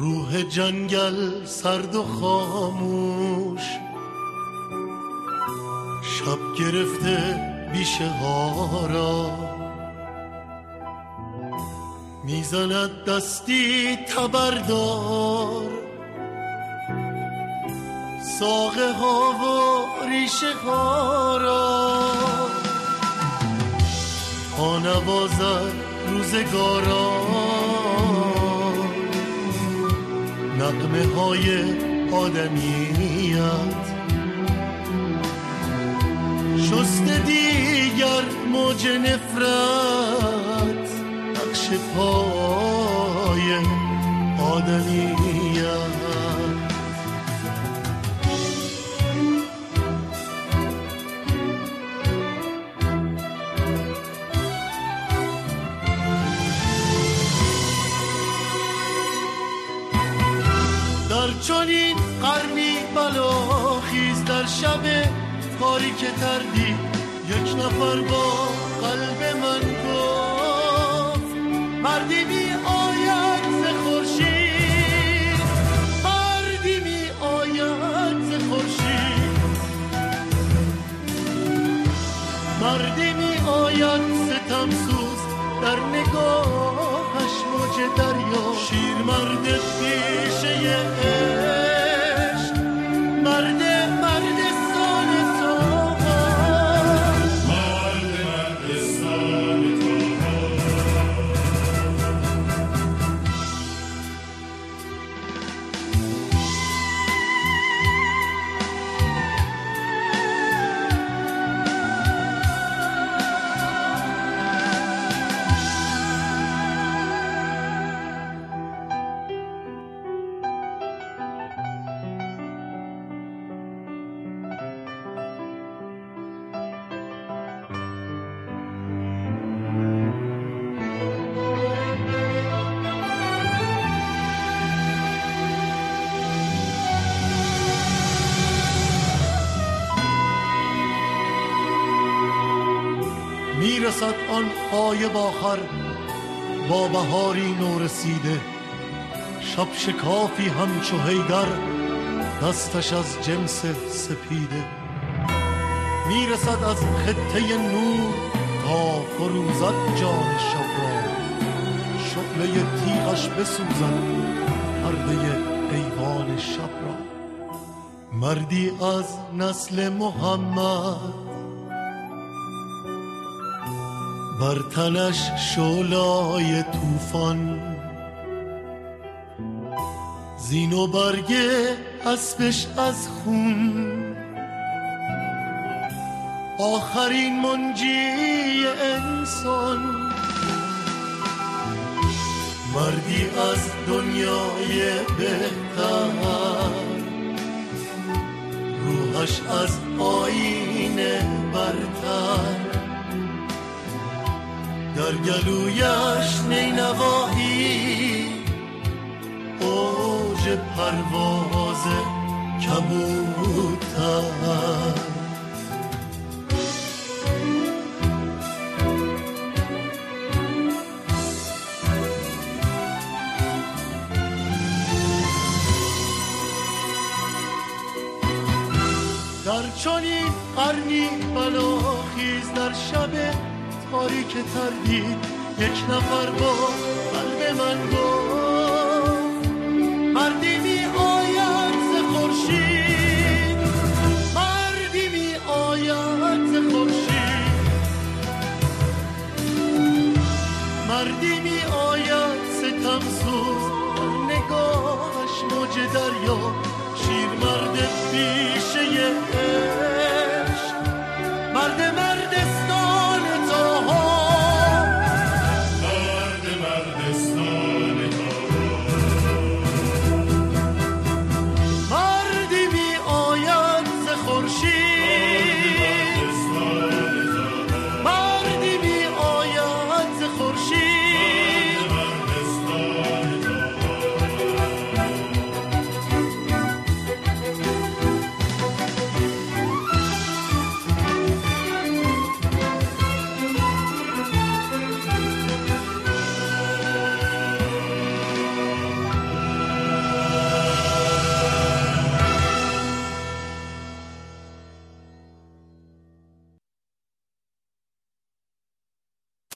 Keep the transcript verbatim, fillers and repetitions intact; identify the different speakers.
Speaker 1: روح جنگل سرد و خاموش، شب گرفته بیشه ها را، میزند دستی تبردار ساقه ها و ریشه ها را، تا نوازد روزگاران نغمه های آدمیت. شسته دیگر موج نفرت نقش پای آدمیت. در چنین قرنی بلاخیز در شب تاریک تردید یک نفر با قلب من گفت مردی می آید ز خورشید، مردی می آید ز خورشید، مردی می آید ستمسوز در نگاهش موج دریا، شیر مرد پیشه عشق، مرد مرد سال تو، مرد مرد سال تو. میرسد آن غایب آخر با بهاری نورسیده، شب شکافی همچو حیدر دستش از جنس سپیده. میرسد از خطه نور تا فروزد جان شب را، شعله تیغش بسوزد پرده ایوان شب را. مردی از نسل محمد بر تنش شعله‌های طوفان، زین و برگ اسبش از خون، آخرین منجی انسان. مردی از دنیای بهتر، روحش از آیین برتر، در گلویش نینواهی اوج پرواز کبوتر. در چنین قرنی بلاخیز در شب تاریک تردید یک نفر با قلب من گفت